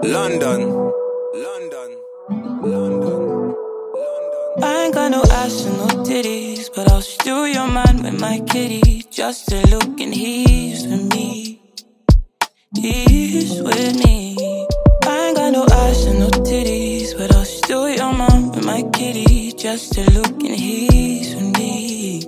London, London, London. I ain't got no ass and no titties, but I'll steal your man with my kitty. Just to look and he's with me. He's with me. I ain't got no ass and no titties, but I'll steal your man with my kitty. Just to look and he's with me.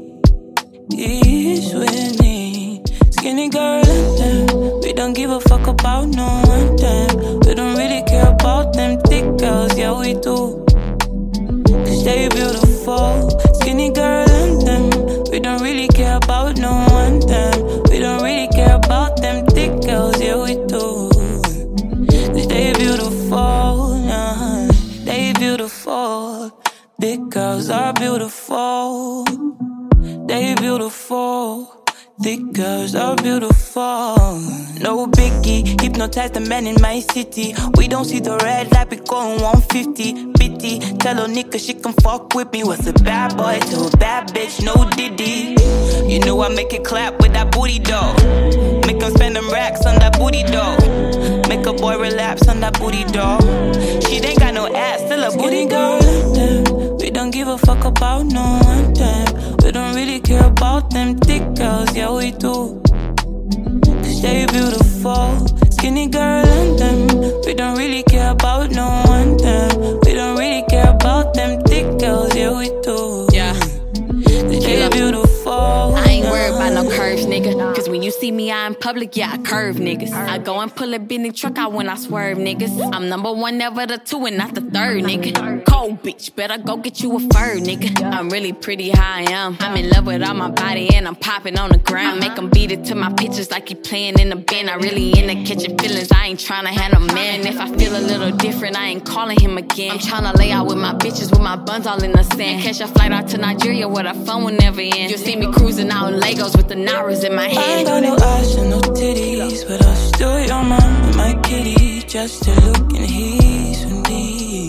He's with me. Skinny girl and them, we don't give a fuck about no one time. We don't really care about them thick girls, yeah we do. Cause they beautiful. Skinny girl and them, we don't really care about no one time. We don't really care about them thick girls, yeah we do. Cause they beautiful, nah, they beautiful. Thick girls are beautiful. They beautiful. Thick girls are beautiful. No biggie, hypnotize the man in my city. We don't see the red light, we going 150. Bitty, tell her nigga she can fuck with me. What's a bad boy to a bad bitch, no diddy. You know I make it clap with that booty dough. Make him spend them racks on that booty dough. Make a boy relapse on that booty dough. She ain't got no ass, still a booty girl. We don't give a fuck about no one time. We don't really care about them thick girls, yeah we do. Cause they beautiful. Skinny girl and them, we don't really care about no one time. We don't really care about them thick girls, yeah we do. Yeah. Cause they beautiful. I ain't worried about no curves, nigga. Cause when you see me out in public, yeah, I curve niggas. I go and pull a Bentley truck out when I swerve, niggas. I'm number one, never the two, and not the third, nigga. Cold bitch, better go get you a fur, nigga. I'm really pretty how I am. I'm in love with all my body and I'm popping on the ground. I make him beat it to my pictures like he playing in the band. I really in the kitchen feelings, I ain't tryna have no man. If I feel a little different, I ain't calling him again. I'm tryna lay out with my bitches with my buns all in the sand. Catch a flight out to Nigeria where the fun will never end. You'll see me cruising out in Lagos with the Naras in my hand. I ain't got no ass and no titties, but I'll steal your man with my kitty. Just to look and he's with me.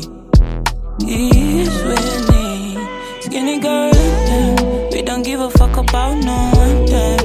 He's with me. Skinny girl and them, we don't give a fuck about no one time.